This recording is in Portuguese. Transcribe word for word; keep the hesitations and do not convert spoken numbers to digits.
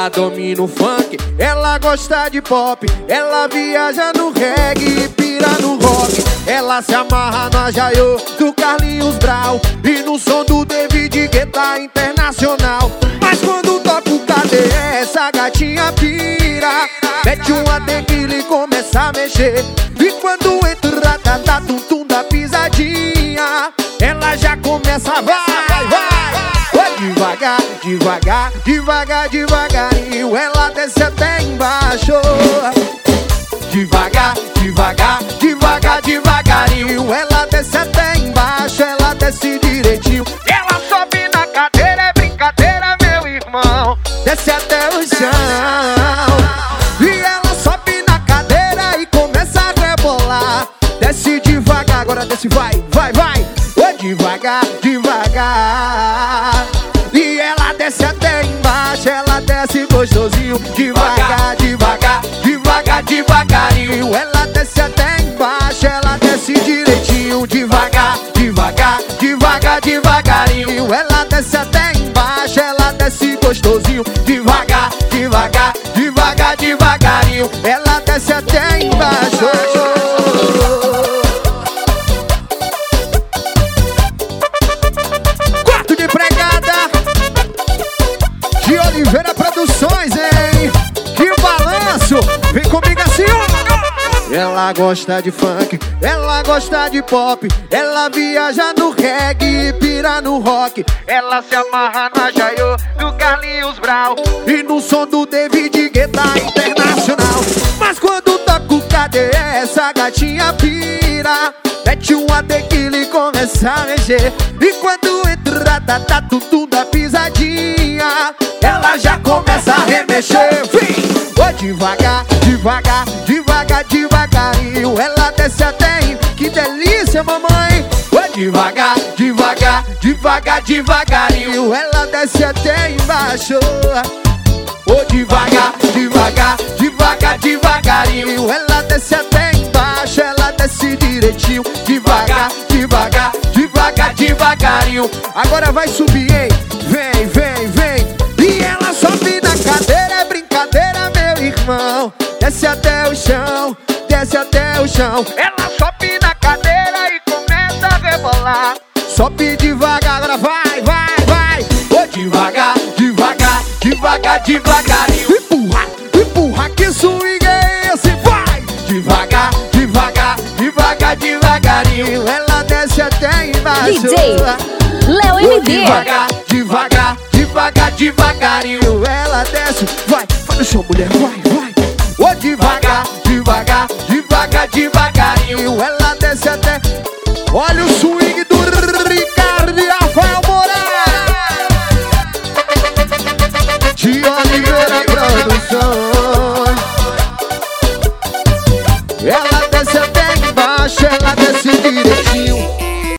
Ela domina o funk, ela gosta de pop, ela viaja no reggae e pira no rock. Ela se amarra no Ajaiô do Carlinhos Brau e no som do David Guetta Internacional. Mas quando toca o K D, essa gatinha pira, mete uma tequila e começa a mexer. E quando entra a tá tum tum da pisadinha, ela já começa a vai, vai, vai. Devagar, devagar, devagar, devagarinho, ela desce até embaixo. Devagar, devagar, devagar, devagarinho, ela desce até embaixo, ela desce direitinho. Ela sobe na cadeira, é brincadeira, meu irmão, desce até o chão. E ela sobe na cadeira e começa a rebolar. Desce devagar, agora desce, vai, vai, vai. Devagar, devagar. E ela desce até embaixo, ela desce gostosinho. Devagar, devagar, devagar, devagarinho, ela desce até embaixo, ela desce direitinho. Devagar, devagar, devagar, devagarinho, ela desce até embaixo, ela desce gostosinho. Devagar, devagar, devagar, devagarinho, ela desce até embaixo. Oliveira Produções, hein? Que balanço! Vem comigo assim, ó! Ela gosta de funk, ela gosta de pop, ela viaja no reggae e pira no rock. Ela se amarra no Ajaiô do Carlinhos Brau e no som do David Guetta Internacional. Mas quando toca o K D, essa gatinha pira, mete uma tequila e começa a mexer. E quando entra a tá tum tum da pisadinha, ela já começa a remexer. Vem! Vou devagar, devagar, devagar, devagarinho, ela desce até em... Que delícia, mamãe! Vou devagar, devagar, devagar, devagarinho, ela desce até embaixo. Vou devagar, devagar, devagar, devagarinho, ela desce até embaixo, ela desce direitinho. Devagar, devagar, devagar, devagarinho. Agora vai subir, hein? Vem, vem, vem. E ela sobe na cadeira, é brincadeira, meu irmão. Desce até o chão, desce até o chão. Ela sobe na cadeira e começa a rebolar. Sobe devagar, agora vai, vai, vai. Vou devagar, devagar, devagar, devagarinho. Empurra, empurra, que swing é esse? Vai! Devagar, devagar, devagar, devagarinho, ela desce até embaixo. D J Léo M D. Devagar, devagar, devagar, devagarinho, ela desce. Vai, vai no chão, mulher, vai, vai. Ô, devagar, devagar, devagar, devagarinho, ela desce até... Olha o swing do Ricardo e Rafael Moura. Te